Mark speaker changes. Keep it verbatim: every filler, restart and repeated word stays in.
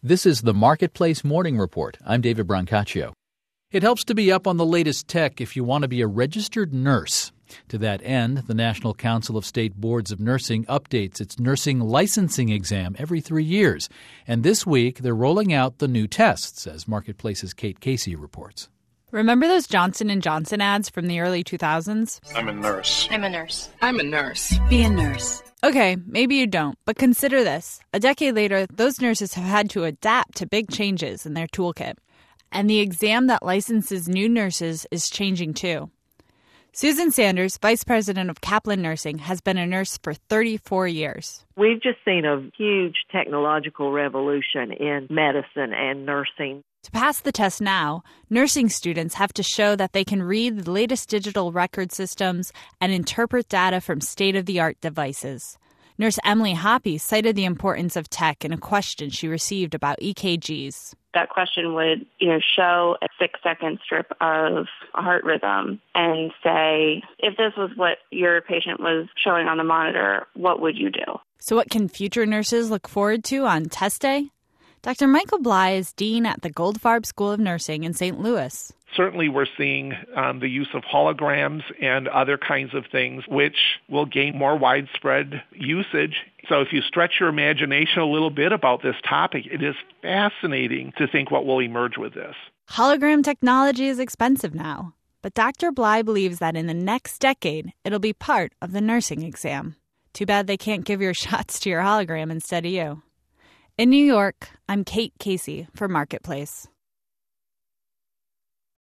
Speaker 1: This is the Marketplace Morning Report. I'm David Brancaccio. It helps to be up on the latest tech if you want to be a registered nurse. To that end, the National Council of State Boards of Nursing updates its nursing licensing exam every three years. And this week, they're rolling out the new tests, as Marketplace's Kate Casey reports.
Speaker 2: Remember those Johnson and Johnson ads from the early two thousands?
Speaker 3: I'm a nurse.
Speaker 4: I'm a nurse.
Speaker 5: I'm a nurse.
Speaker 4: Be a nurse.
Speaker 2: Okay, maybe you don't, but consider this. A decade later, those nurses have had to adapt to big changes in their toolkit. And the exam that licenses new nurses is changing too. Susan Sanders, Vice President of Kaplan Nursing, has been a nurse for thirty-four years.
Speaker 6: We've just seen a huge technological revolution in medicine and nursing.
Speaker 2: To pass the test now, nursing students have to show that they can read the latest digital record systems and interpret data from state-of-the-art devices. Nurse Emily Hoppy cited the importance of tech in a question she received about E K Gs.
Speaker 7: That question would, you know, show a six-second strip of a heart rhythm and say, if this was what your patient was showing on the monitor, what would you do?
Speaker 2: So what can future nurses look forward to on test day? Doctor Michael Bly is dean at the Goldfarb School of Nursing in Saint Louis.
Speaker 8: Certainly we're seeing um, the use of holograms and other kinds of things which will gain more widespread usage. So if you stretch your imagination a little bit about this topic, it is fascinating to think what will emerge with this.
Speaker 2: Hologram technology is expensive now, but Doctor Bly believes that in the next decade, it'll be part of the nursing exam. Too bad they can't give your shots to your hologram instead of you. In New York, I'm Kate Casey for Marketplace.